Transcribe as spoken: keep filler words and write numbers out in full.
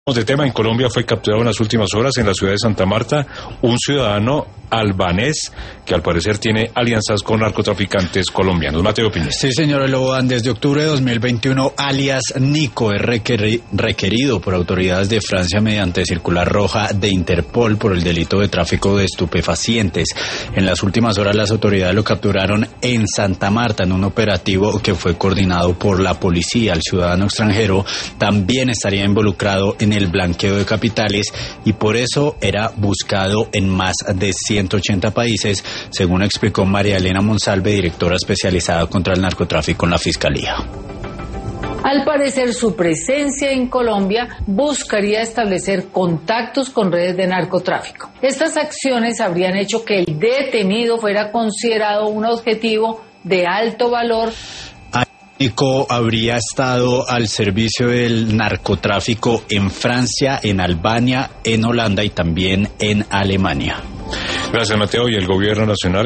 De tema, en Colombia fue capturado en las últimas horas en la ciudad de Santa Marta un ciudadano albanés que al parecer tiene alianzas con narcotraficantes colombianos. Mateo Piñez. Sí, señor Lobodan, desde octubre de dos mil veintiuno, alias Nico es requeri- requerido por autoridades de Francia mediante circular roja de Interpol por el delito de tráfico de estupefacientes. En las últimas horas las autoridades lo capturaron en Santa Marta en un operativo que fue coordinado por la policía. El ciudadano extranjero también estaría involucrado en el blanqueo de capitales y por eso era buscado en más de ciento ochenta países, según explicó María Elena Monsalve, directora especializada contra el narcotráfico en la Fiscalía. Al parecer, su presencia en Colombia buscaría establecer contactos con redes de narcotráfico. Estas acciones habrían hecho que el detenido fuera considerado un objetivo de alto valor. Nico habría estado al servicio del narcotráfico en Francia, en Albania, en Holanda y también en Alemania. Gracias, Mateo. Y el gobierno nacional